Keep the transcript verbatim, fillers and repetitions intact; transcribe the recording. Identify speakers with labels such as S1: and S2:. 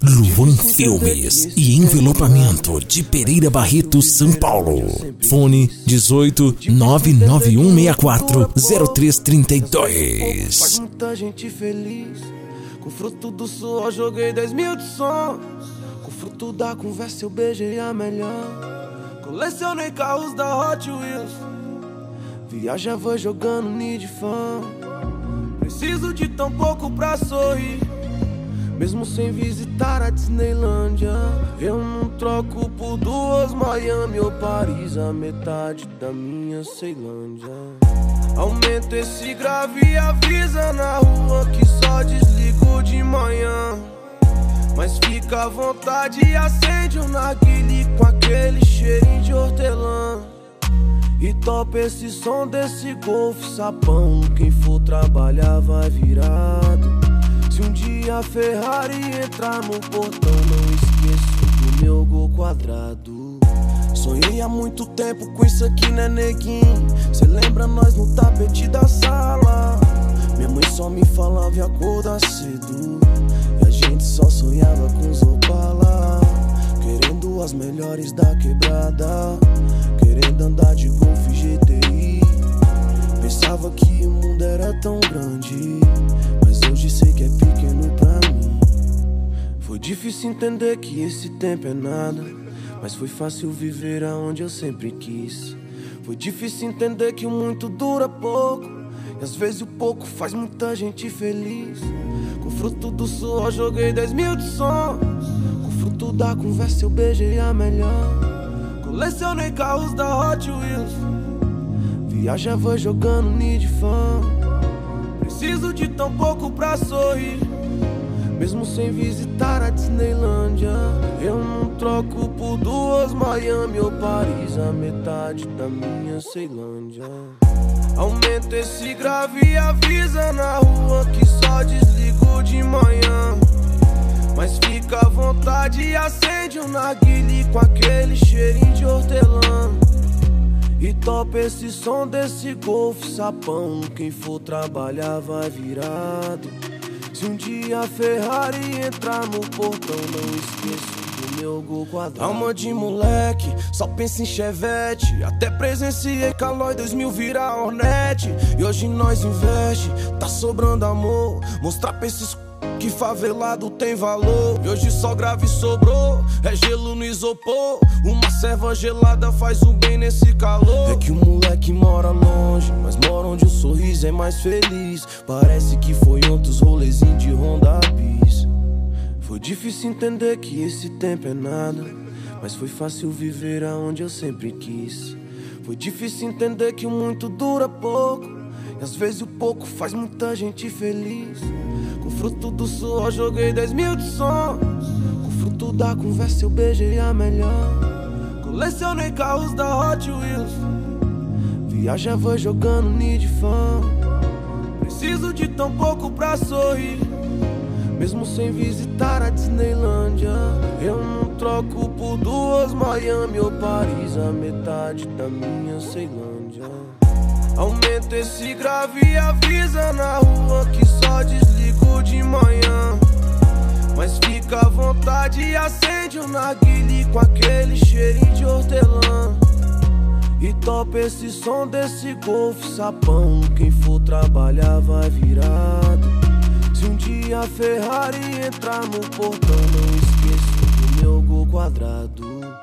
S1: Luan Filmes e Envelopamento de Pereira Barreto, São Paulo. Fone dezoito, nove nove um seis quatro, zero três três dois.
S2: Faz muita gente feliz. Com fruto do suor joguei dez mil de sons. Com fruto da conversa eu beijei a melhor. Colecionei carros da Hot Wheels. Viajava jogando Need Fan. Preciso de tão pouco pra sorrir, mesmo sem visitar a Disneylândia. Eu não troco por duas Miami ou Paris, a metade da minha Ceilândia. Aumenta esse grave e avisa na rua que só desligo de manhã. Mas fica à vontade e acende um narguile com aquele cheirinho de hortelã. E topa esse som desse Golf sapão. Quem for trabalhar vai virado. Se um dia a Ferrari entrar no portão, não esqueço do meu gol quadrado. Sonhei há muito tempo com isso aqui, né, neguinho? Cê lembra nós no tapete da sala? Minha mãe só me falava e acordar cedo. E a gente só sonhava com os Opala, querendo as melhores da quebrada, querendo andar de Golf G T I. Pensava que o mundo era tão grande, mas hoje sei que é pequeno pra mim. Foi difícil entender que esse tempo é nada, mas foi fácil viver aonde eu sempre quis. Foi difícil entender que o muito dura pouco, e às vezes o pouco faz muita gente feliz. Com fruto do suor joguei dez mil de sons. Com fruto da conversa eu beijei a melhor. Colecionei carros da Hot Wheels. Viajava jogando Need Fan. Preciso de tão pouco pra sorrir, mesmo sem visitar a Disneylândia. Eu não troco por duas Miami ou Paris, a metade da minha Ceilândia. Aumenta esse grave e avisa na rua que só desligo de manhã. Mas fica à vontade e acende um narguile com aquele cheirinho de hortelã. E topa esse som desse Golf sapão. Quem for trabalhar vai virado. Se um dia a Ferrari entrar no portão, não esqueço do meu gol quadrado. Alma de moleque, só pensa em Chevette. Até presenciei Calói dois mil virar Hornet. E hoje nós investe, tá sobrando amor. Mostrar pra esses que favelado tem valor. E hoje só grave sobrou, é gelo no isopor. Uma serva gelada faz um bem nesse calor. É que o moleque mora longe, mas mora onde o sorriso é mais feliz. Parece que foi ontem os rolezinhos de Honda Bis. Foi difícil entender que esse tempo é nada, mas foi fácil viver aonde eu sempre quis. Foi difícil entender que o muito dura pouco, e às vezes o pouco faz muita gente feliz. Com fruto do suor joguei dez mil de sons. Com fruto da conversa eu beijei a melhor. Colecionei carros da Hot Wheels. Viajava jogando Need Fan. Preciso de tão pouco pra sorrir, mesmo sem visitar a Disneylândia. Eu não troco por duas Miami ou Paris, a metade da minha Ceilândia. Aumenta esse grave e avisa na rua que só desligo de manhã. Mas fica à vontade e acende um narguile com aquele cheirinho de hortelã. E topa esse som desse Golf sapão. Quem for trabalhar vai virado. Se um dia a Ferrari entrar no portão, não esqueço do meu gol quadrado.